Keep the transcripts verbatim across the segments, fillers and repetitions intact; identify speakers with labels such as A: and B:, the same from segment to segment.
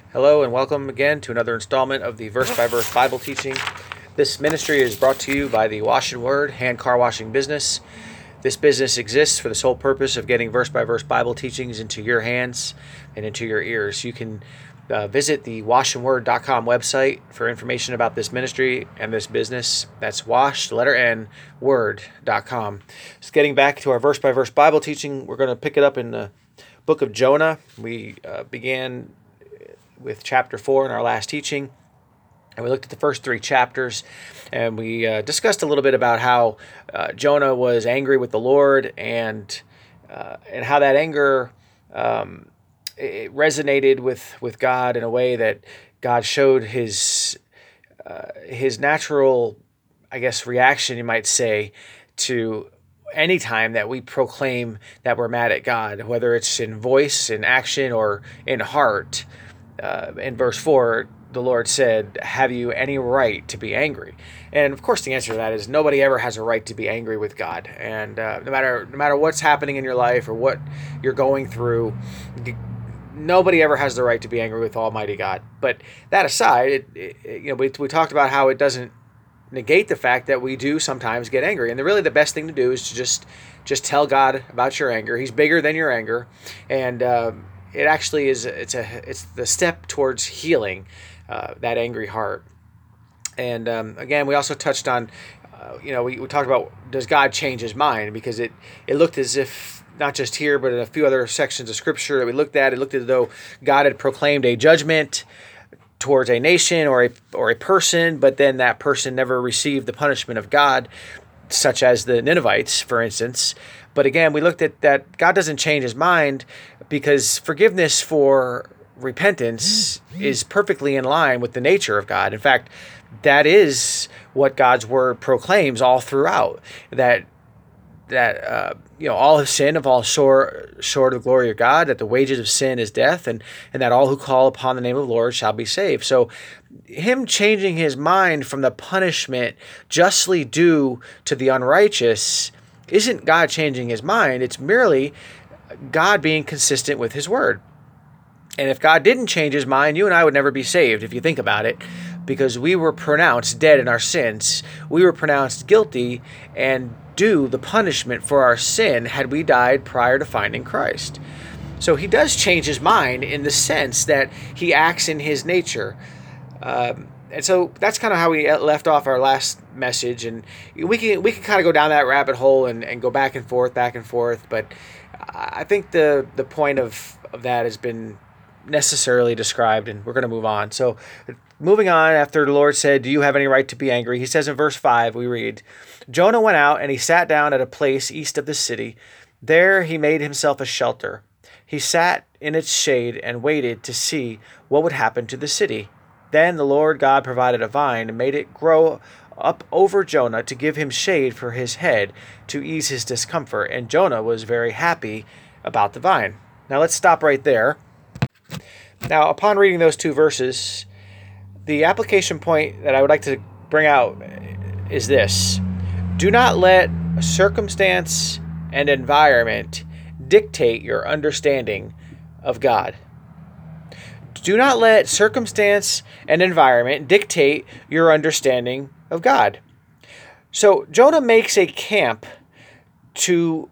A: Hello and welcome again to another installment of the Verse by Verse Bible teaching. This ministry is brought to you by the Wash and Word hand car washing business. This business exists for the sole purpose of getting verse by verse Bible teachings into your hands and into your ears. You can uh, visit the wash and word dot com website for information about this ministry and this business. That's wash, the letter N, word dot com. Just getting back to our verse by verse Bible teaching, we're going to pick it up in the book of Jonah. We uh, began with chapter four in our last teaching, and we looked at the first three chapters, and we uh, discussed a little bit about how uh, Jonah was angry with the Lord, and uh, and how that anger um, it resonated with, with God in a way that God showed his uh, his natural, I guess, reaction, you might say, to any time that we proclaim that we're mad at God, whether it's in voice, in action, or in heart. Uh, in verse four, the Lord said, "Have you any right to be angry?" And of course, the answer to that is nobody ever has a right to be angry with God. And uh, no matter no matter what's happening in your life or what you're going through, nobody ever has the right to be angry with Almighty God. But that aside, it, it, you know, we we talked about how it doesn't negate the fact that we do sometimes get angry. And the, really, the best thing to do is to just just tell God about your anger. He's bigger than your anger, and um, it actually is. It's a. It's the step towards healing uh, that angry heart. And um, again, we also touched on. Uh, you know, we, we talked about, does God change his mind? Because it it looked as if, not just here, but in a few other sections of Scripture that we looked at, it looked as though God had proclaimed a judgment towards a nation or a or a person, but then that person never received the punishment of God, such as the Ninevites, for instance. But again, we looked at that God doesn't change his mind, because forgiveness for repentance is perfectly in line with the nature of God. In fact, that is what God's word proclaims all throughout, that that uh, you know, all have sinned, have all short short of the glory of God, that the wages of sin is death, and and that all who call upon the name of the Lord shall be saved. So him changing his mind from the punishment justly due to the unrighteous isn't God changing his mind. It's merely God being consistent with his word. And if God didn't change his mind, you and I would never be saved, if you think about it, because we were pronounced dead in our sins. We were pronounced guilty and due the punishment for our sin had we died prior to finding Christ. So he does change his mind in the sense that he acts in his nature. Um, and so that's kind of how we left off our last message. And we can we can kind of go down that rabbit hole and, and go back and forth, back and forth. But I think the, the point of, of that has been necessarily described, and we're going to move on. So moving on, after the Lord said, "Do you have any right to be angry?" He says in verse five, we read, "Jonah went out and he sat down at a place east of the city. There he made himself a shelter. He sat in its shade and waited to see what would happen to the city. Then the Lord God provided a vine and made it grow up over Jonah to give him shade for his head to ease his discomfort. And Jonah was very happy about the vine." Now let's stop right there. Now, upon reading those two verses, the application point that I would like to bring out is this: do not let circumstance and environment dictate your understanding of God. Do not let circumstance and environment dictate your understanding of God. So Jonah makes a camp to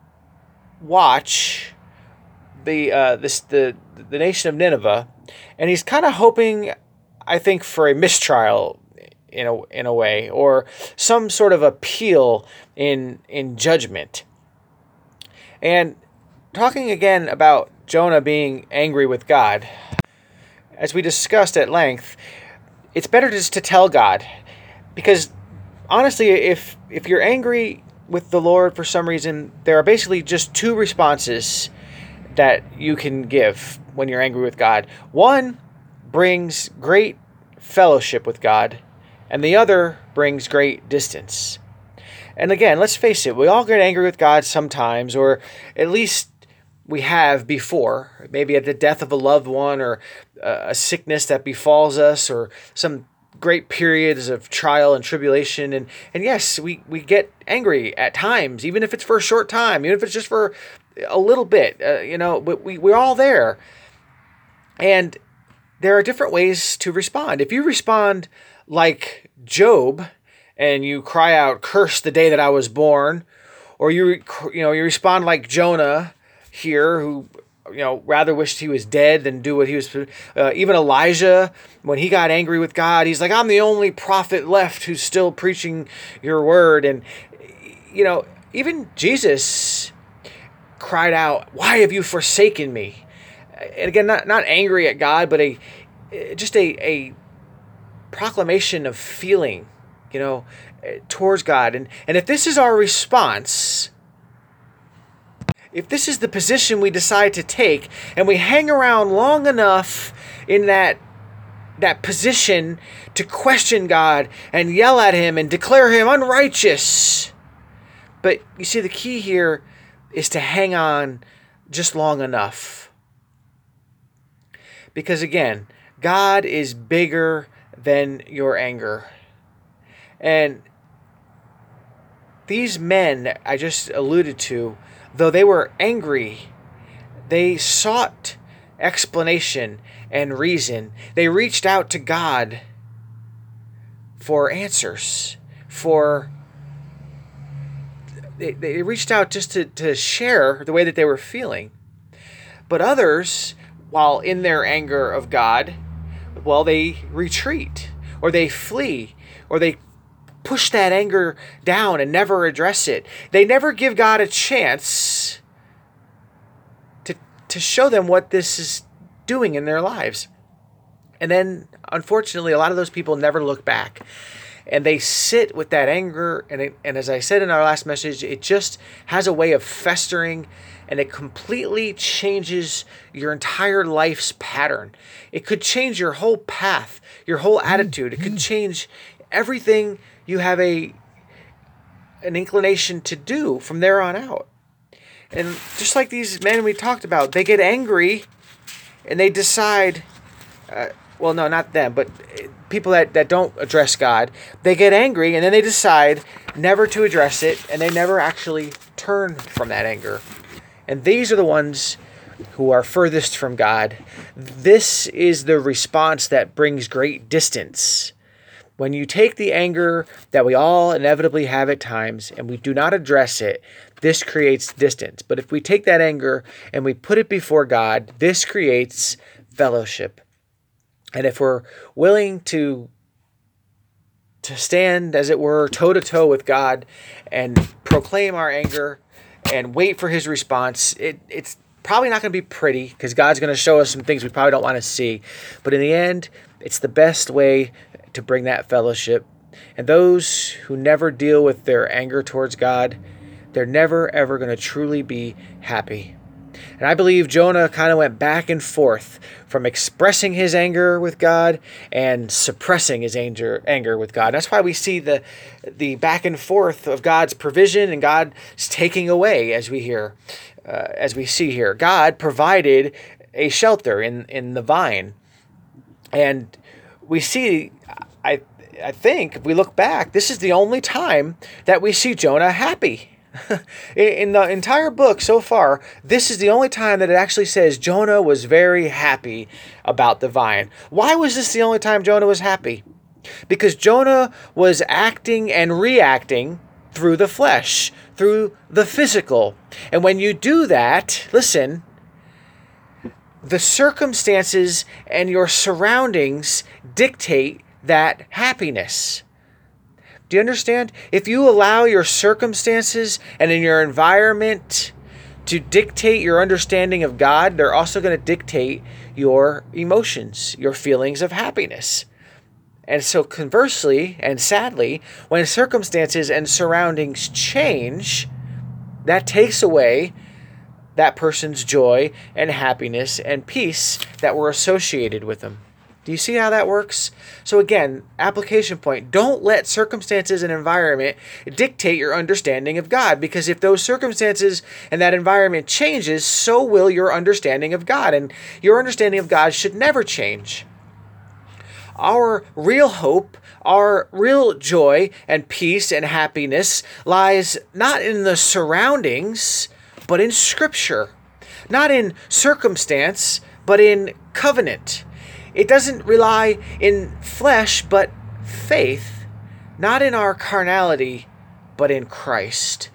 A: watch the uh, this the the nation of Nineveh, and he's kind of hoping, I think, for a mistrial in a in a way, or some sort of appeal in in judgment. And talking again about Jonah being angry with God, as we discussed at length, it's better just to tell God, because honestly, if if you're angry with the Lord for some reason, there are basically just two responses that you can give when you're angry with God. One brings great fellowship with God, and the other brings great distance. And again, let's face it, we all get angry with God sometimes, or at least we have before, maybe at the death of a loved one, or a sickness that befalls us, or some great periods of trial and tribulation. And, and yes, we, we get angry at times, even if it's for a short time, even if it's just for a little bit, uh, you know, but we, we're all there. And there are different ways to respond. If you respond like Job and you cry out, "Curse the day that I was born," or you you know you respond like Jonah here, who you know rather wished he was dead than do what he was. Uh, even Elijah, when he got angry with God, he's like, "I'm the only prophet left who's still preaching your word." And you know, even Jesus cried out, "Why have you forsaken me?" And again, not, not angry at God, but a just a, a proclamation of feeling, you know, towards God. And, and if this is our response, if this is the position we decide to take, and we hang around long enough in that that position to question God and yell at him and declare him unrighteous. But you see, the key here is to hang on just long enough. Because again, God is bigger than your anger. And these men I just alluded to, though they were angry, they sought explanation and reason. They reached out to God for answers, for they, they reached out just to, to share the way that they were feeling. But others, while in their anger of God, well, they retreat, or they flee, or they push that anger down and never address it. They never give God a chance to, to show them what this is doing in their lives. And then, unfortunately, a lot of those people never look back. And they sit with that anger, and it, and as I said in our last message, it just has a way of festering, and it completely changes your entire life's pattern. It could change your whole path, your whole attitude. It could change everything you have a an inclination to do from there on out. And just like these men we talked about, they get angry, and they decide, uh, well, no, not them, but people that, that don't address God, they get angry, and then they decide never to address it, and they never actually turn from that anger. And these are the ones who are furthest from God. This is the response that brings great distance. When you take the anger that we all inevitably have at times and we do not address it, this creates distance. But if we take that anger and we put it before God, this creates fellowship. And if we're willing to to stand, as it were, toe-to-toe with God and proclaim our anger and wait for his response, it, it's probably not going to be pretty, because God's going to show us some things we probably don't want to see. But in the end, it's the best way to bring that fellowship. And those who never deal with their anger towards God, they're never, ever going to truly be happy. And I believe Jonah kind of went back and forth from expressing his anger with God and suppressing his anger anger with God. That's why we see the the back and forth of God's provision and God's taking away, as we hear, uh, as we see here. God provided a shelter in in the vine, and we see, I I think if we look back, this is the only time that we see Jonah happy. In the entire book so far, this is the only time that it actually says Jonah was very happy about the vine. Why was this the only time Jonah was happy? Because Jonah was acting and reacting through the flesh, through the physical. And when you do that, listen, the circumstances and your surroundings dictate that happiness. Do you understand? If you allow your circumstances and in your environment to dictate your understanding of God, they're also going to dictate your emotions, your feelings of happiness. And so conversely and sadly, when circumstances and surroundings change, that takes away that person's joy and happiness and peace that were associated with them. Do you see how that works? So again, application point, don't let circumstances and environment dictate your understanding of God, because if those circumstances and that environment changes, so will your understanding of God, and your understanding of God should never change. Our real hope, our real joy and peace and happiness lies not in the surroundings, but in Scripture. Not in circumstance, but in covenant. it doesn't rely in flesh, but faith, not in our carnality, but in Christ.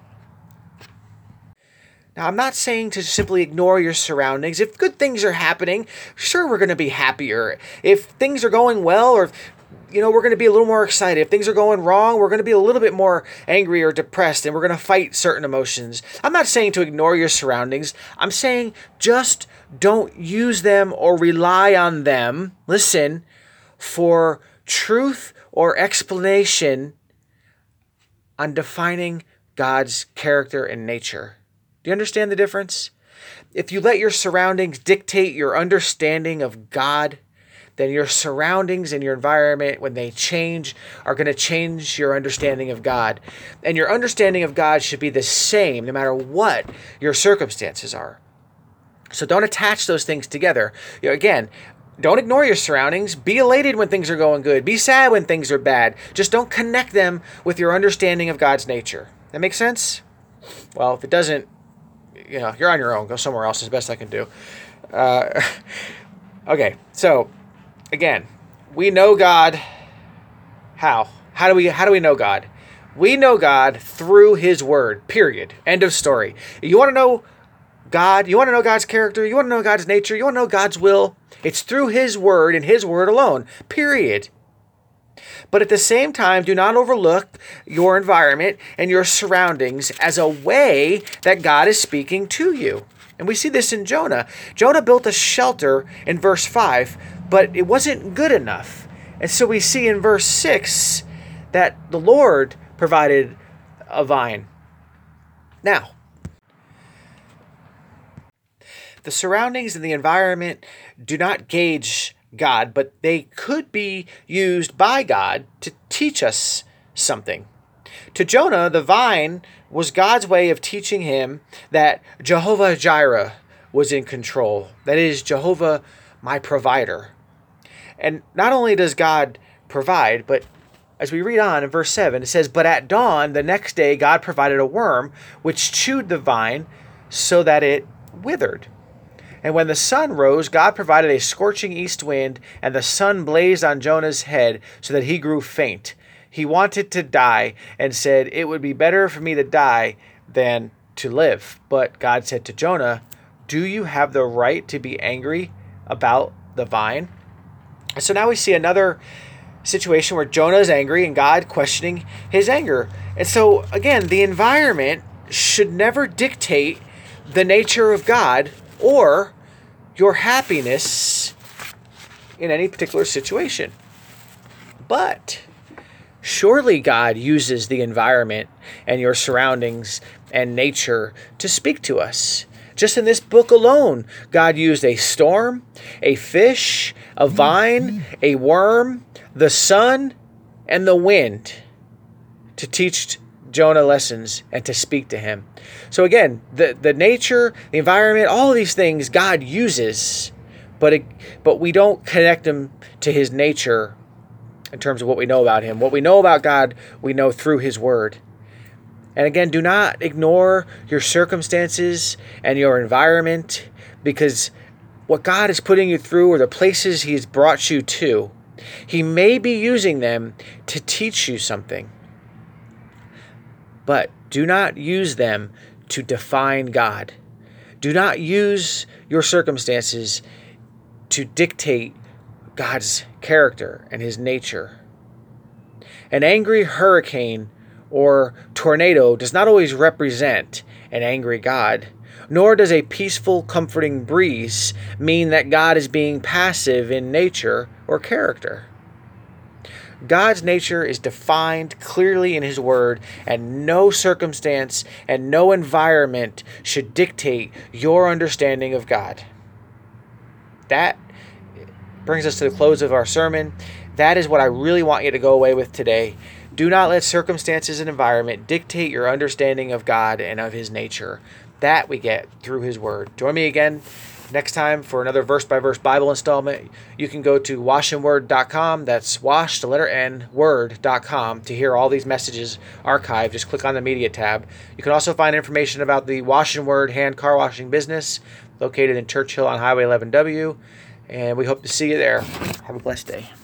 A: Now, I'm not saying to simply ignore your surroundings. If good things are happening, sure, we're going to be happier. If things are going well, or, you know, we're going to be a little more excited. If things are going wrong, we're going to be a little bit more angry or depressed, and we're going to fight certain emotions. I'm not saying to ignore your surroundings. I'm saying just don't use them or rely on them, listen, for truth or explanation on defining God's character and nature. Do you understand the difference? If you let your surroundings dictate your understanding of God, then your surroundings and your environment, when they change, are going to change your understanding of God. And your understanding of God should be the same no matter what your circumstances are. So don't attach those things together. You know, again, don't ignore your surroundings. Be elated when things are going good. Be sad when things are bad. Just don't connect them with your understanding of God's nature. That makes sense? Well, if it doesn't, you know, you're on your own. Go somewhere else. Is the best I can do. Uh, okay, so again, we know God. How? How do we? How do we know God? We know God through His Word. Period. End of story. You want to know God? You want to know God's character? You want to know God's nature? You want to know God's will? It's through His Word and His Word alone. Period. But at the same time, do not overlook your environment and your surroundings as a way that God is speaking to you. And we see this in Jonah. Jonah built a shelter in verse five, but it wasn't good enough. And so we see in verse six that the Lord provided a vine. Now, the surroundings and the environment do not gauge God, but they could be used by God to teach us something. To Jonah, the vine was God's way of teaching him that Jehovah Jireh was in control. That is, Jehovah, my provider. And not only does God provide, but as we read on in verse seven, it says, "But at dawn the next day God provided a worm which chewed the vine so that it withered. And when the sun rose, God provided a scorching east wind, and the sun blazed on Jonah's head so that he grew faint. He wanted to die and said, 'It would be better for me to die than to live.' But God said to Jonah, 'Do you have the right to be angry about the vine?'" And so now we see another situation where Jonah is angry and God questioning his anger. And so again, the environment should never dictate the nature of God or your happiness in any particular situation. But surely God uses the environment and your surroundings and nature to speak to us. Just in this book alone, God used a storm, a fish, a vine, a worm, the sun, and the wind to teach Jonah lessons and to speak to him. So again, the, the nature, the environment, all of these things God uses, but it, but we don't connect them to His nature in terms of what we know about Him. What we know about God, we know through His Word. And again, do not ignore your circumstances and your environment, because what God is putting you through or the places He has brought you to, He may be using them to teach you something. But do not use them to define God. Do not use your circumstances to dictate God's character and His nature. An angry hurricane or tornado does not always represent an angry God, nor does a peaceful, comforting breeze mean that God is being passive in nature or character. God's nature is defined clearly in His Word, and no circumstance and no environment should dictate your understanding of God. That brings us to the close of our sermon. That is what I really want you to go away with today. Do not let circumstances and environment dictate your understanding of God and of His nature. That we get through His Word. Join me again next time for another verse-by-verse Bible installment. You can go to wash and word dot com. That's wash, the letter N, word dot com to hear all these messages archived. Just click on the media tab. You can also find information about the Wash and Word hand car washing business located in Churchill on Highway eleven W. And we hope to see you there. Have a blessed day.